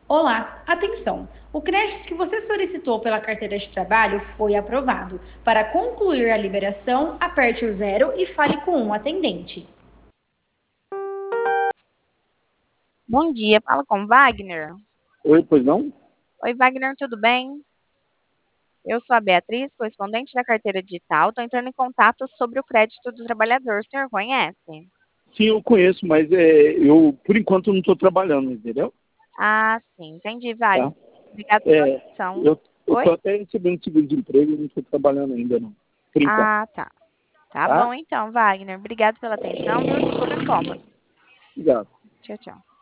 Olá, atenção! O crédito que você solicitou pela carteira de trabalho foi aprovado. Para concluir a liberação, aperte o zero e fale com um atendente. Bom dia, fala com Wagner. Oi, pois não? Oi, Wagner, tudo bem? Eu sou a Beatriz, correspondente da carteira digital. Estou entrando em contato sobre o crédito do trabalhador. O senhor conhece? Sim, eu conheço, mas por enquanto, não estou trabalhando, entendeu? Ah, sim, entendi, Tá? Wagner. Obrigada pela É, atenção. eu Oi? estou até recebendo seguro-desemprego e não estou trabalhando ainda, não. Por enquanto, Ah, tá. Tá tá? bom então, Wagner. Obrigado pela atenção, viu? Desculpa o incômodo. Obrigado. Tchau, tchau.